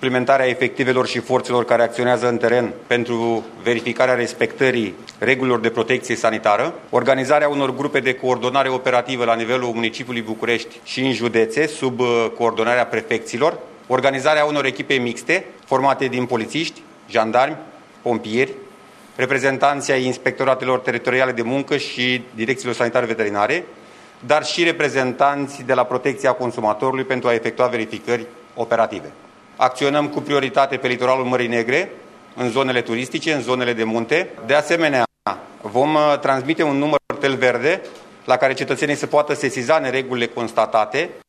suplimentarea efectivelor și forțelor care acționează în teren pentru verificarea respectării regulilor de protecție sanitară, organizarea unor grupe de coordonare operativă la nivelul municipiului București și în județe, sub coordonarea prefecților, organizarea unor echipe mixte formate din polițiști, jandarmi, pompieri, reprezentanții ai inspectoratelor teritoriale de muncă și direcțiilor sanitare veterinare, dar și reprezentanți de la protecția consumatorului pentru a efectua verificări operative. Acționăm cu prioritate pe litoralul Mării Negre, în zonele turistice, în zonele de munte. De asemenea, vom transmite un număr tel verde la care cetățenii se poată sesiza neregulile constatate